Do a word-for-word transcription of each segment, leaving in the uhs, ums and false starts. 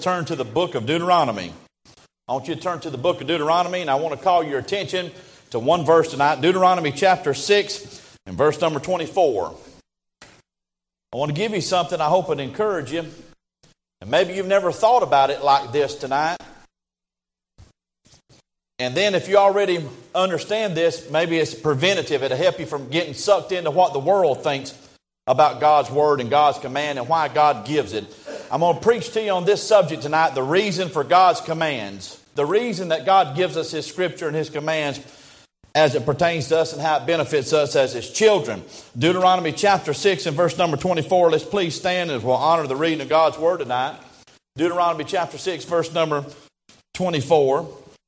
Turn to the book of Deuteronomy. I want you to turn to the book of Deuteronomy, and I want to call your attention to one verse tonight, Deuteronomy chapter six and verse number twenty-four. I want to give you something I hope it'll encourage you. And maybe you've never thought about it like this tonight. And then if you already understand this, maybe it's preventative. It'll help you from getting sucked into what the world thinks about God's word and God's command and why God gives it. I'm going to preach to you on this subject tonight, the reason for God's commands. The reason that God gives us His Scripture and His commands as it pertains to us and how it benefits us as His children. Deuteronomy chapter six and verse number twenty-four. Let's please stand as we'll honor the reading of God's word tonight. Deuteronomy chapter six, verse number twenty-four.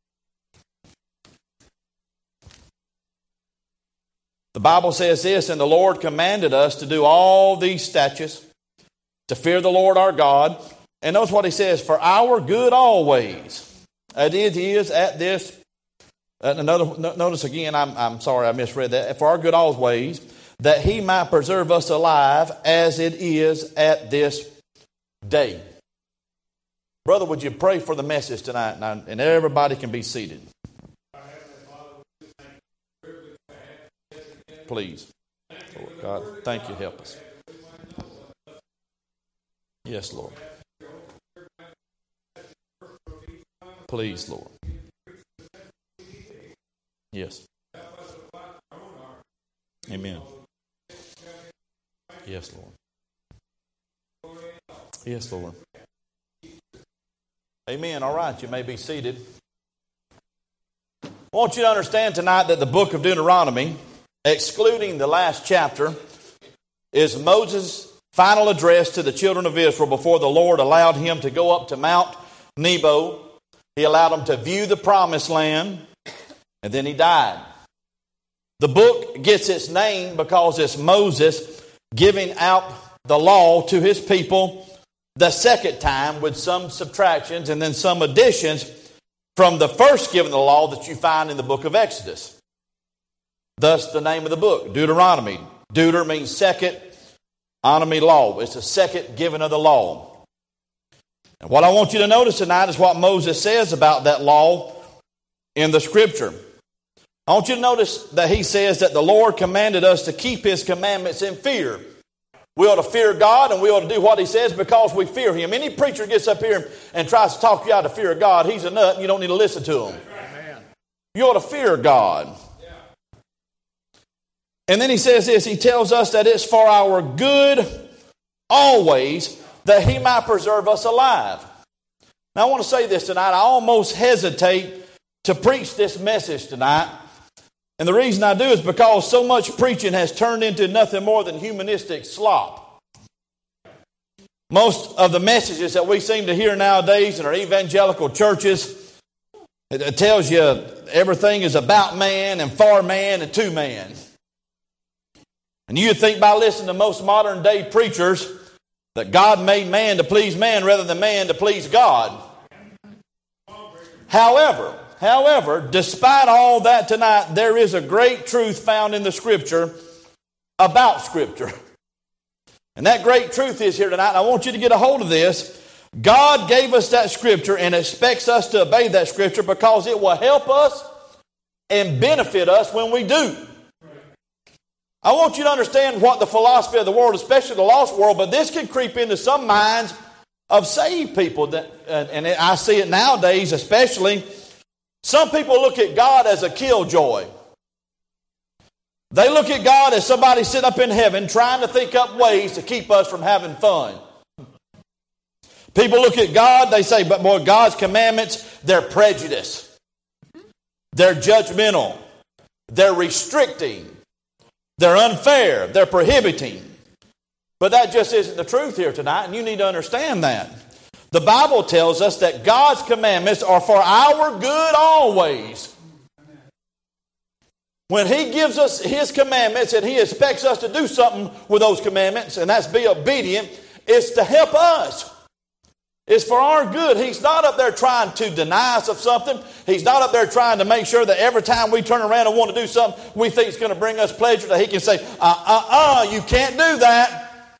The Bible says this, and the Lord commanded us to do all these statutes, to fear the Lord our God. And notice what He says, for our good always. It is at this. Uh, another, notice again, I'm, I'm sorry I misread that. For our good always, that He might preserve us alive as it is at this day. Brother, would you pray for the message tonight? And, and everybody can be seated. Please. Lord God, thank you. Help us. Yes, Lord. Please, Lord. Yes. Amen. Yes, Lord. Yes, Lord. Amen. All right, you may be seated. I want you to understand tonight that the book of Deuteronomy, excluding the last chapter, is Moses' final address to the children of Israel before the Lord allowed him to go up to Mount Nebo. He allowed him to view the promised land, and then he died. The book gets its name because it's Moses giving out the law to his people the second time with some subtractions and then some additions from the first given the law that you find in the book of Exodus. Thus the name of the book, Deuteronomy. Deuter means second, onomy law. It's the second giving of the law. And what I want you to notice tonight is what Moses says about that law in the Scripture. I want you to notice that he says that the Lord commanded us to keep His commandments in fear. We ought to fear God and we ought to do what He says because we fear Him. Any preacher gets up here and tries to talk you out of fear of God, he's a nut and you don't need to listen to him. You ought to fear God. And then he says this, he tells us that it's for our good always that He might preserve us alive. Now I want to say this tonight, I almost hesitate to preach this message tonight. And the reason I do is because so much preaching has turned into nothing more than humanistic slop. Most of the messages that we seem to hear nowadays in our evangelical churches, it tells you everything is about man and for man and to man. And you'd think by listening to most modern day preachers that God made man to please man rather than man to please God. However, however, despite all that tonight, there is a great truth found in the Scripture about Scripture. And that great truth is here tonight. I want you to get a hold of this. God gave us that Scripture and expects us to obey that Scripture because it will help us and benefit us when we do. I want you to understand what the philosophy of the world, especially the lost world, but this can creep into some minds of saved people. That, and I see it nowadays especially. Some people look at God as a killjoy. They look at God as somebody sitting up in heaven trying to think up ways to keep us from having fun. People look at God, they say, but boy, God's commandments, they're prejudice. They're judgmental. They're restricting. They're unfair. They're prohibiting. But that just isn't the truth here tonight, and you need to understand that. The Bible tells us that God's commandments are for our good always. When He gives us His commandments and He expects us to do something with those commandments, and that's be obedient, it's to help us. It's for our good. He's not up there trying to deny us of something. He's not up there trying to make sure that every time we turn around and want to do something we think is going to bring us pleasure, that He can say, uh, uh, uh, you can't do that.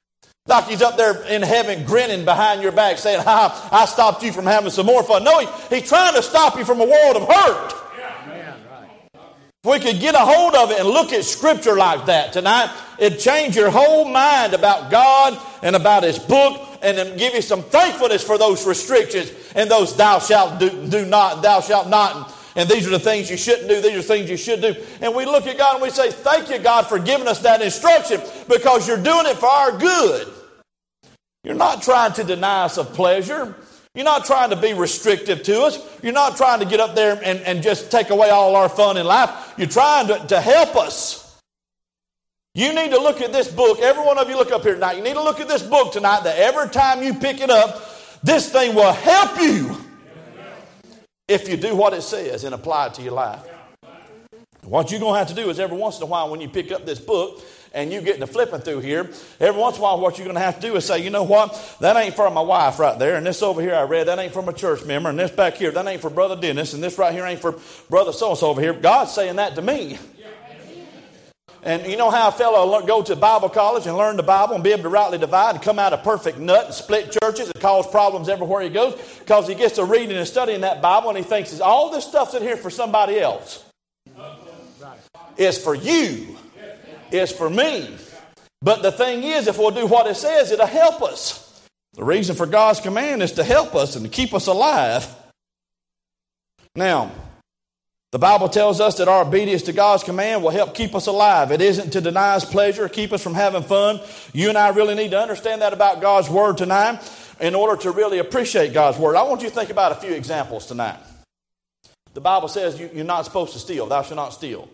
Like he's up there in heaven grinning behind your back saying, ha, I stopped you from having some more fun. No, he, he's trying to stop you from a world of hurt. If we could get a hold of it and look at Scripture like that tonight, it'd change your whole mind about God and about His book, and then give you some thankfulness for those restrictions and those thou shalt do, do not, thou shalt not, and, and these are the things you shouldn't do, these are the things you should do. And we look at God and we say, thank you, God, for giving us that instruction, because you're doing it for our good. You're not trying to deny us of pleasure. You're not trying to be restrictive to us. You're not trying to get up there and, and just take away all our fun in life. You're trying to, to help us. You need to look at this book. Every one of you look up here tonight. You need to look at this book tonight, that every time you pick it up, this thing will help you if you do what it says and apply it to your life. What you're going to have to do is every once in a while when you pick up this book and you get to flipping through here, every once in a while what you're going to have to do is say, you know what, that ain't for my wife right there, and this over here I read, that ain't for my church member, and this back here, that ain't for Brother Dennis, and this right here ain't for Brother so-and-so over here. God's saying that to me. And you know how a fellow go to Bible college and learn the Bible and be able to rightly divide and come out a perfect nut and split churches and cause problems everywhere he goes? Because he gets to reading and studying that Bible and he thinks all this stuff's in here for somebody else. It's for you. It's for me. But the thing is, if we'll do what it says, it'll help us. The reason for God's command is to help us and to keep us alive. Now, the Bible tells us that our obedience to God's command will help keep us alive. It isn't to deny us pleasure, keep us from having fun. You and I really need to understand that about God's Word tonight in order to really appreciate God's Word. I want you to think about a few examples tonight. The Bible says you, you're not supposed to steal. Thou shalt not steal.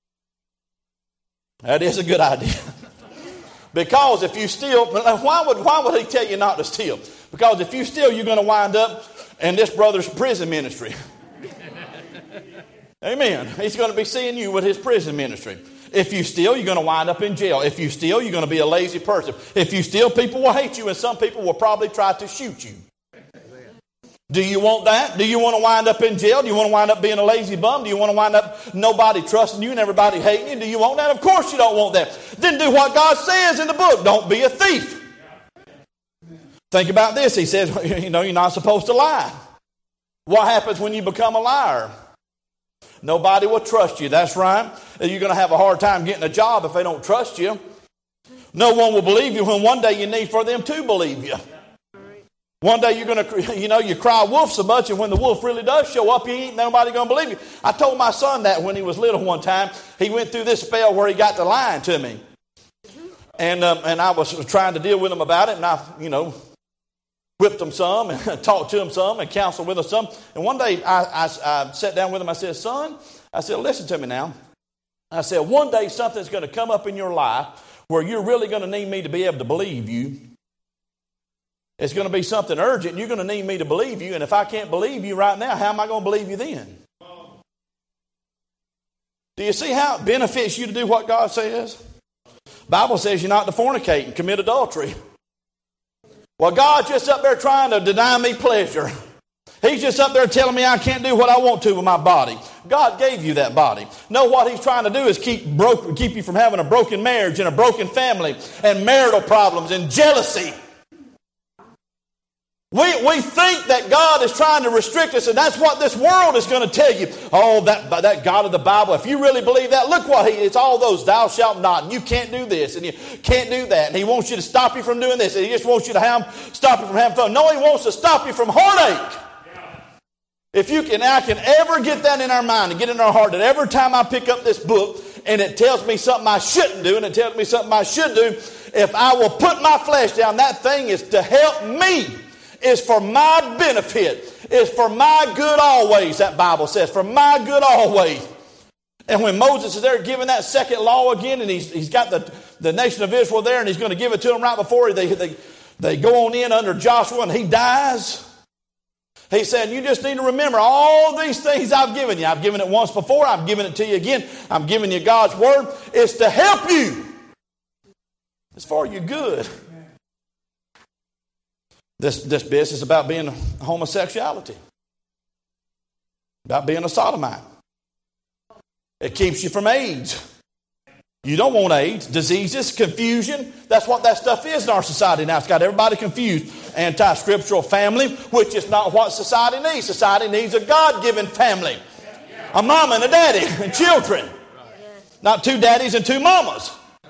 That is a good idea. Because if you steal, why would, why would he tell you not to steal? Because if you steal, you're going to wind up in this brother's prison ministry. Amen. He's going to be seeing you with his prison ministry. If you steal, you're going to wind up in jail. If you steal, you're going to be a lazy person. If you steal, people will hate you, and some people will probably try to shoot you. Do you want that? Do you want to wind up in jail? Do you want to wind up being a lazy bum? Do you want to wind up nobody trusting you and everybody hating you? Do you want that? Of course you don't want that. Then do what God says in the book. Don't be a thief. Think about this. He says, you know, you're not supposed to lie. What happens when you become a liar? Nobody will trust you. That's right. You're going to have a hard time getting a job if they don't trust you. No one will believe you when one day you need for them to believe you. One day you're going to, you know, you cry wolf so much, and when the wolf really does show up, you ain't nobody going to believe you. I told my son that when he was little one time. He went through this spell where he got to lying to me. And um, and I was trying to deal with him about it, and I, you know, whipped him some and talked to him some and counseled with him some. And one day I, I, I sat down with him. I said, son, I said, listen to me now. I said, one day something's going to come up in your life where you're really going to need me to be able to believe you. It's going to be something urgent, and you're going to need me to believe you. And if I can't believe you right now, how am I going to believe you then? Do you see how it benefits you to do what God says? Bible says you're not to fornicate and commit adultery. Well, God's just up there trying to deny me pleasure. He's just up there telling me I can't do what I want to with my body. God gave you that body. No, what he's trying to do is keep broke, keep you from having a broken marriage and a broken family and marital problems and jealousy. We, we think that God is trying to restrict us, and that's what this world is going to tell you. Oh, that, that God of the Bible, if you really believe that, look what he, it's all those thou shalt not, and you can't do this, and you can't do that, and he wants you to stop you from doing this, and he just wants you to have, stop you from having fun. No, he wants to stop you from heartache. If you can, I can ever get that in our mind and get in our heart that every time I pick up this book and it tells me something I shouldn't do and it tells me something I should do, if I will put my flesh down, that thing is to help me. It's for my benefit. It's for my good always, that Bible says. For my good always. And when Moses is there giving that second law again, and he's, he's got the, the nation of Israel there, and he's going to give it to them right before they, they, they go on in under Joshua, and he dies. He said, you just need to remember all these things I've given you. I've given it once before. I'm giving it to you again. I'm giving you God's word. It's to help you. It's for your good. This, this business about being homosexuality. About being a sodomite. It keeps you from AIDS. You don't want AIDS, diseases, confusion. That's what that stuff is in our society now. It's got everybody confused. Anti-scriptural family, which is not what society needs. Society needs a God-given family. A mama and a daddy and children. Not two daddies and two mamas.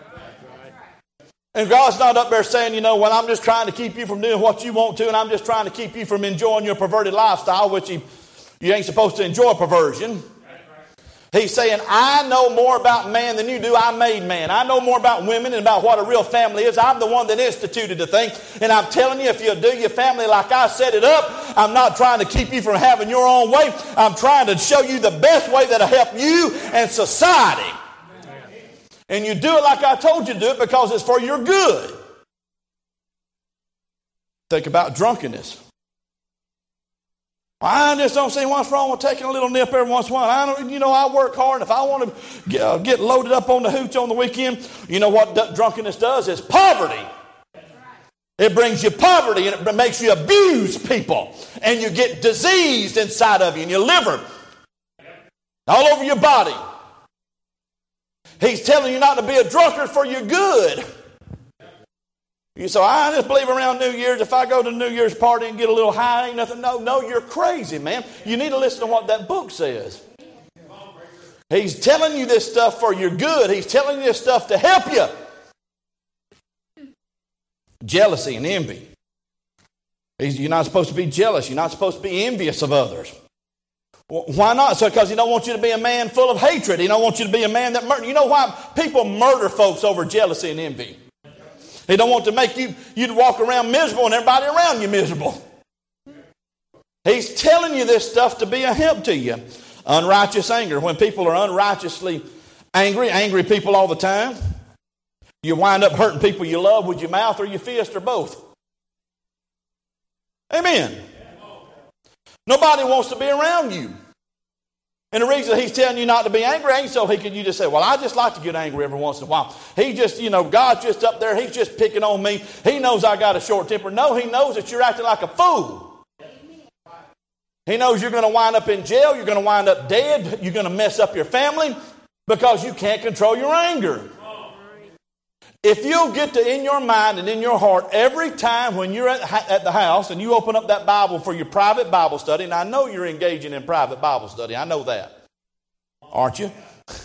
And God's not up there saying, you know, well, I'm just trying to keep you from doing what you want to, and I'm just trying to keep you from enjoying your perverted lifestyle, which you, you ain't supposed to enjoy perversion. He's saying, I know more about man than you do. I made man. I know more about women and about what a real family is. I'm the one that instituted the thing. And I'm telling you, if you'll do your family like I set it up, I'm not trying to keep you from having your own way. I'm trying to show you the best way that'll help you and society. And you do it like I told you to do it because it's for your good. Think about drunkenness. I just don't see what's wrong with taking a little nip every once in a while. I don't, you know, I work hard. If I want to get, uh, get loaded up on the hooch on the weekend, you know what d- drunkenness does? It's poverty. It brings you poverty and it makes you abuse people. And you get diseased inside of you in your liver. All over your body. He's telling you not to be a drunkard for your good. You say, I just believe around New Year's, if I go to New Year's party and get a little high, ain't nothing. No, no, you're crazy, man. You need to listen to what that book says. He's telling you this stuff for your good. He's telling you this stuff to help you. Jealousy and envy. He's, you're not supposed to be jealous. You're not supposed to be envious of others. Why not? So because he don't want you to be a man full of hatred. He don't want you to be a man that murder. You know why people murder folks over jealousy and envy? He don't want to make you you to walk around miserable and everybody around you miserable. He's telling you this stuff to be a help to you. Unrighteous anger. When people are unrighteously angry, angry people all the time, you wind up hurting people you love with your mouth or your fist or both. Amen. Nobody wants to be around you. And the reason he's telling you not to be angry ain't so he could you just say, well, I just like to get angry every once in a while. He just, you know, God's just up there. He's just picking on me. He knows I got a short temper. No, he knows that you're acting like a fool. He knows you're going to wind up in jail. You're going to wind up dead. You're going to mess up your family because you can't control your anger. If you'll get to in your mind and in your heart every time when you're at, at the house and you open up that Bible for your private Bible study, and I know you're engaging in private Bible study. I know that. Aren't you?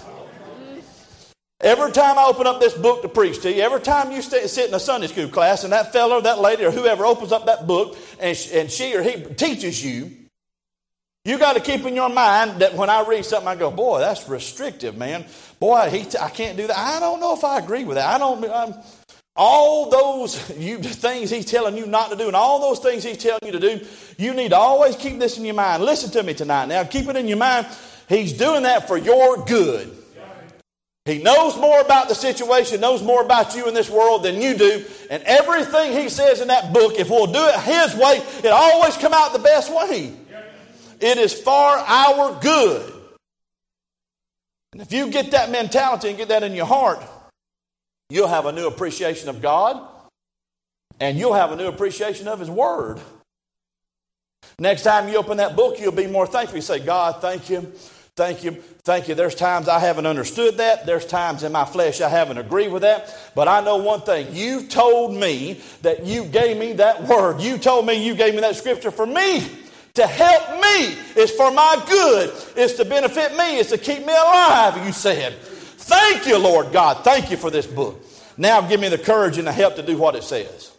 Every time I open up this book to preach to you, every time you stay, sit in a Sunday school class and that fellow, that lady, or whoever opens up that book and, sh- and she or he teaches you, you got to keep in your mind that when I read something, I go, boy, that's restrictive, man. Boy, he t- I can't do that. I don't know if I agree with that. I don't. I'm, all those you, things he's telling you not to do and all those things he's telling you to do, you need to always keep this in your mind. Listen to me tonight. Now, keep it in your mind. He's doing that for your good. He knows more about the situation, knows more about you in this world than you do. And everything he says in that book, if we'll do it his way, it'll always come out the best way. It is for our good. And if you get that mentality and get that in your heart, you'll have a new appreciation of God and you'll have a new appreciation of His Word. Next time you open that book, you'll be more thankful. You say, God, thank you, thank you, thank you. There's times I haven't understood that. There's times in my flesh I haven't agreed with that. But I know one thing. You told me that you gave me that word. You told me you gave me that scripture for me. To help me. It's for my good. It's to benefit me. It's to keep me alive, you said. Thank you, Lord God. Thank you for this book. Now give me the courage and the help to do what it says.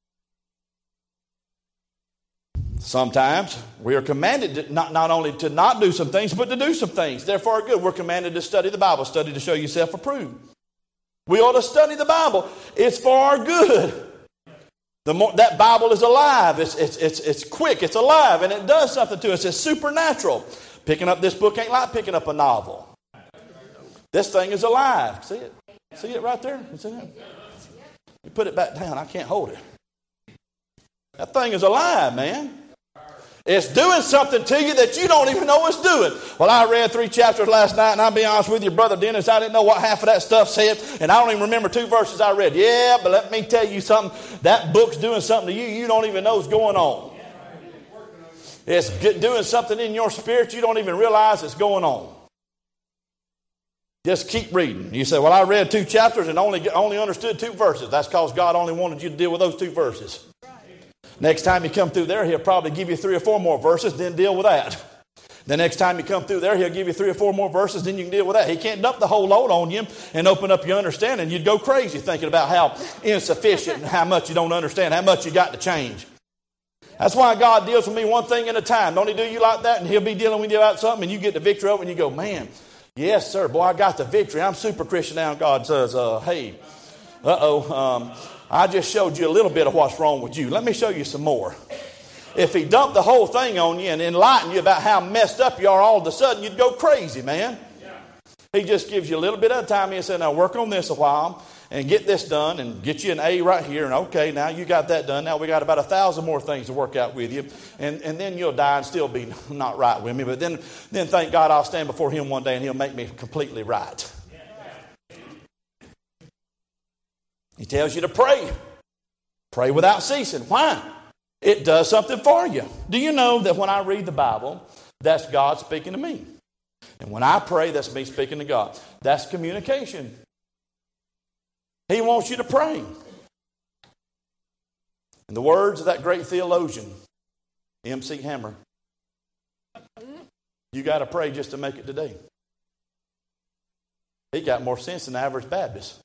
Sometimes we are commanded to not, not only to not do some things, but to do some things. Therefore, our good. We're commanded to study the Bible, study to show yourself approved. We ought to study the Bible. It's for our good. The more, that Bible is alive. It's, it's, it's, it's quick. It's alive. And it does something to us. It's supernatural. Picking up this book ain't like picking up a novel. This thing is alive. See it? See it right there? You see it? You put it back down. I can't hold it. That thing is alive, man. It's doing something to you that you don't even know it's doing. Well, I read three chapters last night, and I'll be honest with you, Brother Dennis, I didn't know what half of that stuff said, and I don't even remember two verses I read. Yeah, but let me tell you something. That book's doing something to you you don't even know is going on. It's doing something in your spirit you don't even realize is going on. Just keep reading. You say, well, I read two chapters and only, only understood two verses. That's because God only wanted you to deal with those two verses. Next time you come through there, he'll probably give you three or four more verses, then deal with that. The next time you come through there, he'll give you three or four more verses, then you can deal with that. He can't dump the whole load on you and open up your understanding. You'd go crazy thinking about how insufficient and how much you don't understand, how much you got to change. That's why God deals with me one thing at a time. Don't he do you like that? And he'll be dealing with you about something and you get the victory over it and you go, man, yes, sir, boy, I got the victory. I'm super Christian now. And God says, uh, hey, uh-oh, um, I just showed you a little bit of what's wrong with you. Let me show you some more. If he dumped the whole thing on you and enlightened you about how messed up you are all of a sudden, you'd go crazy, man. Yeah. He just gives you a little bit of time. He said, now work on this a while and get this done and get you an A right here. And okay, now you got that done. Now we got about a thousand more things to work out with you. And, and then you'll die and still be not right with me. But then, then thank God I'll stand before him one day and he'll make me completely right. Yeah. He tells you to pray. Pray without ceasing. Why? It does something for you. Do you know that when I read the Bible, that's God speaking to me? And when I pray, that's me speaking to God. That's communication. He wants you to pray. In the words of that great theologian, M C Hammer, you got to pray just to make it today. He got more sense than the average Baptist.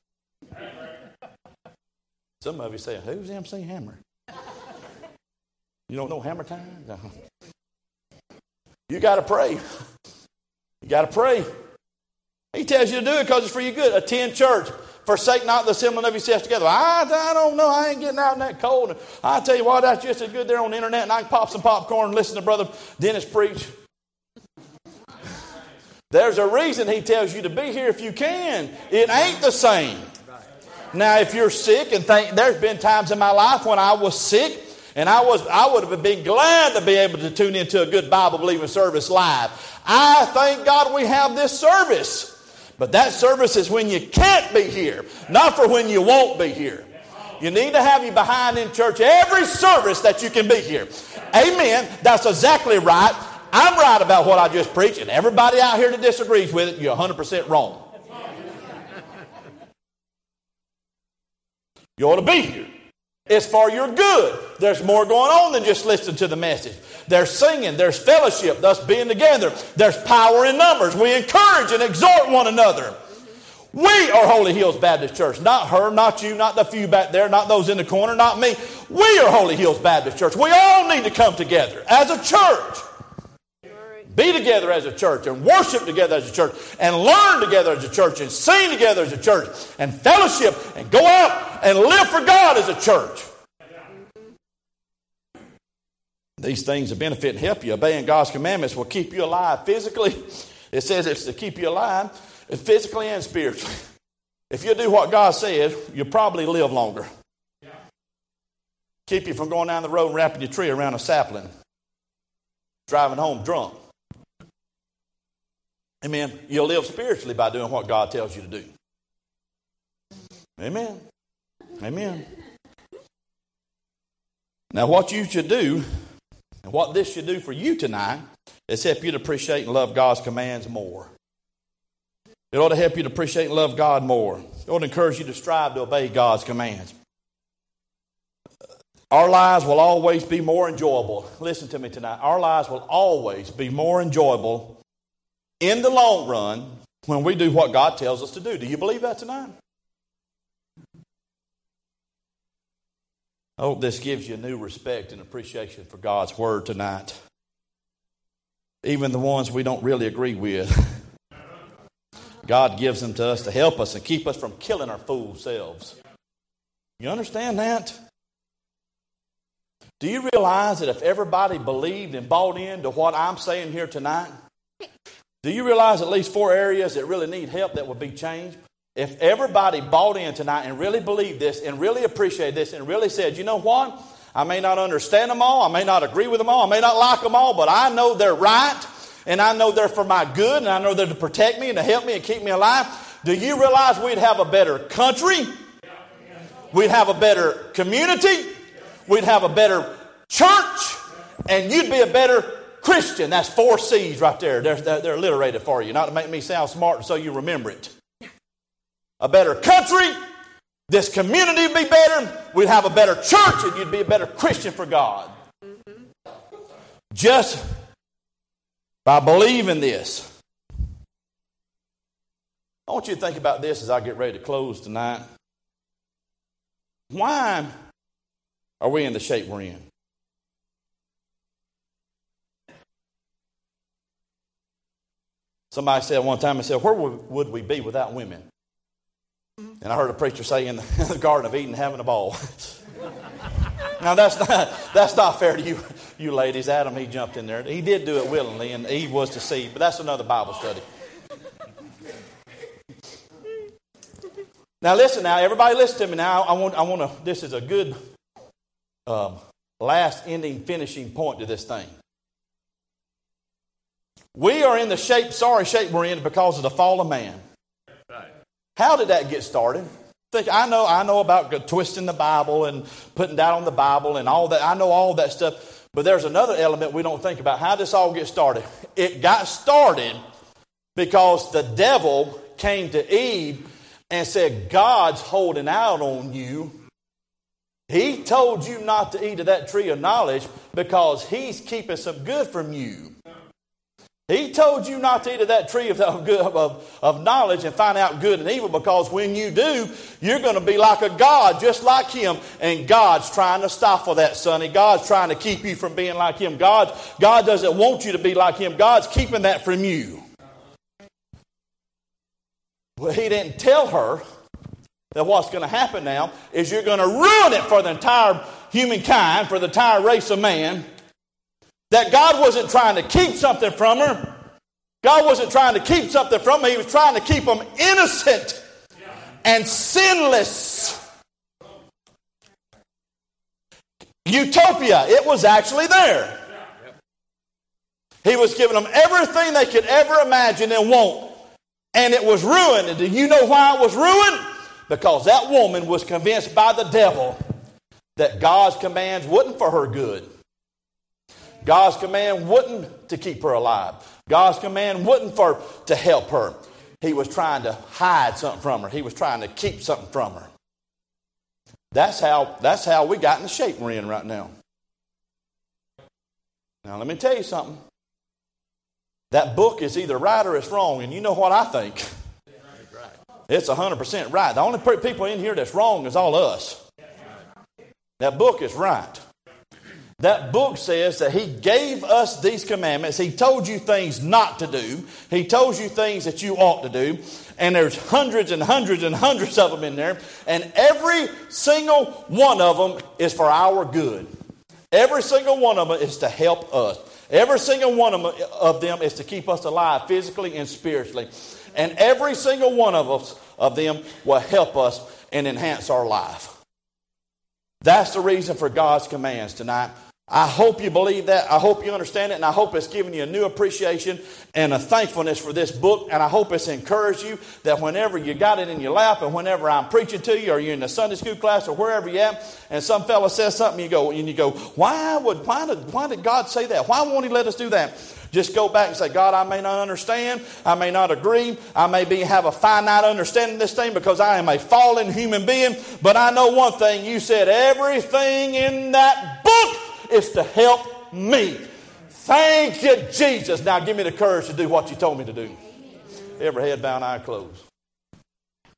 Some of you say, who's M C Hammer? You don't know hammer time? No. You got to pray. You got to pray. He tells you to do it because it's for your good. Attend church. Forsake not the assembling of yourselves together. I, I don't know. I ain't getting out in that cold. And I tell you what, that's just as good there on the internet. And I can pop some popcorn and listen to Brother Dennis preach. There's a reason he tells you to be here if you can. It ain't the same. Now, if you're sick and think, there's been times in my life when I was sick. And I was, I would have been glad to be able to tune into a good Bible-believing service live. I thank God we have this service. But that service is when you can't be here, not for when you won't be here. You need to have you behind in church every service that you can be here. Amen. That's exactly right. I'm right about what I just preached, and everybody out here that disagrees with it, you're one hundred percent wrong. You ought to be here. It's for your good. There's more going on than just listening to the message. There's singing. There's fellowship. Thus being together. There's power in numbers. We encourage and exhort one another. We are Holy Hills Baptist Church. Not her, not you, not the few back there, not those in the corner, not me. We are Holy Hills Baptist Church. We all need to come together as a church. Be together as a church and worship together as a church and learn together as a church and sing together as a church and fellowship and go out and live for God as a church. These things that benefit and help you. Obeying God's commandments will keep you alive physically. It says it's to keep you alive physically and spiritually. If you do what God said, you'll probably live longer. Keep you from going down the road and wrapping your tree around a sapling. Driving home drunk. Amen. You'll live spiritually by doing what God tells you to do. Amen. Amen. Now what you should do, and what this should do for you tonight, is help you to appreciate and love God's commands more. It ought to help you to appreciate and love God more. It ought to encourage you to strive to obey God's commands. Our lives will always be more enjoyable. Listen to me tonight. Our lives will always be more enjoyable in the long run when we do what God tells us to do. Do you believe that tonight? I hope this gives you a new respect and appreciation for God's word tonight. Even the ones we don't really agree with. God gives them to us to help us and keep us from killing our fool selves. You understand that? Do you realize that if everybody believed and bought into what I'm saying here tonight, do you realize at least four areas that really need help that would be changed? If everybody bought in tonight and really believed this and really appreciated this and really said, you know what? I may not understand them all. I may not agree with them all. I may not like them all, but I know they're right. And I know they're for my good. And I know they're to protect me and to help me and keep me alive. Do you realize we'd have a better country? We'd have a better community. We'd have a better church. And you'd be a better Christian. That's four C's right there. They're, they're, they're alliterated for you, not to make me sound smart so you remember it. A better country. This community would be better. We'd have a better church, and you'd be a better Christian for God. Just by believing this. I want you to think about this as I get ready to close tonight. Why are we in the shape we're in? Somebody said one time, I said, where would we be without women? And I heard a preacher say in the, in the Garden of Eden having a ball. Now that's not, that's not fair to you, you ladies. Adam, he jumped in there. He did do it willingly, and Eve was deceived, but that's another Bible study. Now listen now, everybody listen to me now. I want, I want to, this is a good um, last ending, finishing point to this thing. We are in the shape, sorry shape we're in because of the fall of man. Right. How did that get started? Think, I know, I know about twisting the Bible and putting down on the Bible and all that. I know all that stuff. But there's another element we don't think about. How did this all get started? It got started because the devil came to Eve and said, God's holding out on you. He told you not to eat of that tree of knowledge because he's keeping some good from you. He told you not to eat of that tree of, of, of, of knowledge and find out good and evil, because when you do, you're going to be like a God, just like him. And God's trying to stifle that, sonny. God's trying to keep you from being like him. God, God doesn't want you to be like him. God's keeping that from you. Well, he didn't tell her that what's going to happen now is you're going to ruin it for the entire humankind, for the entire race of man. That God wasn't trying to keep something from her. God wasn't trying to keep something from her. He was trying to keep them innocent and sinless. Utopia, it was actually there. He was giving them everything they could ever imagine and want. And it was ruined. And do you know why it was ruined? Because that woman was convinced by the devil that God's commands wasn't for her good. God's command wasn't to keep her alive. God's command wasn't for to help her. He was trying to hide something from her. He was trying to keep something from her. That's how, that's how we got in the shape we're in right now. Now let me tell you something. That book is either right or it's wrong. And you know what I think? It's one hundred percent right. The only people in here that's wrong is all of us. That book is right. That book says that he gave us these commandments. He told you things not to do. He told you things that you ought to do. And there's hundreds and hundreds and hundreds of them in there. And every single one of them is for our good. Every single one of them is to help us. Every single one of them is to keep us alive physically and spiritually. And every single one of us of them will help us and enhance our life. That's the reason for God's commands tonight. I hope you believe that. I hope you understand it. And I hope it's given you a new appreciation and a thankfulness for this book. And I hope it's encouraged you that whenever you got it in your lap and whenever I'm preaching to you or you're in the Sunday school class or wherever you're at and some fella says something, you go, and you go, why would, why did, why did God say that? Why won't he let us do that? Just go back and say, God, I may not understand. I may not agree. I may be, have a finite understanding of this thing because I am a fallen human being. But I know one thing. You said everything in that book is to help me. Thank you, Jesus. Now give me the courage to do what you told me to do. Every head bowed, eye closed.